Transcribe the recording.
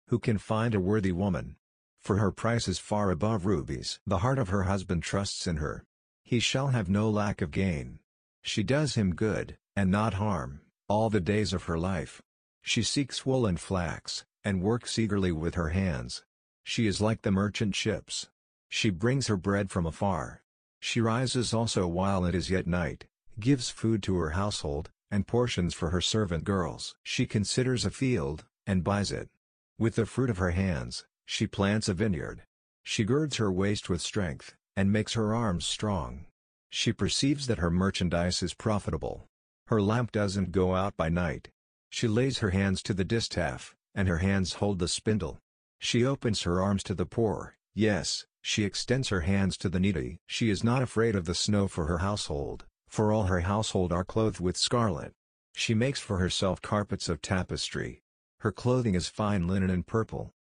Who can find a worthy woman? For her price is far above rubies. The heart of her husband trusts in her. He shall have no lack of gain. She does him good, and not harm, all the days of her life. She seeks wool and flax, and works eagerly with her hands. She is like the merchant ships. She brings her bread from afar. She rises also while it is yet night, gives food to her household, and portions for her servant girls. She considers a field, and buys it. With the fruit of her hands, she plants a vineyard. She girds her waist with strength, and makes her arms strong. She perceives that her merchandise is profitable. Her lamp doesn't go out by night. She lays her hands to the distaff, and her hands hold the spindle. She opens her arms to the poor, yes, she extends her hands to the needy. She is not afraid of the snow for her household, for all her household are clothed with scarlet. She makes for herself carpets of tapestry. Her clothing is fine linen and purple.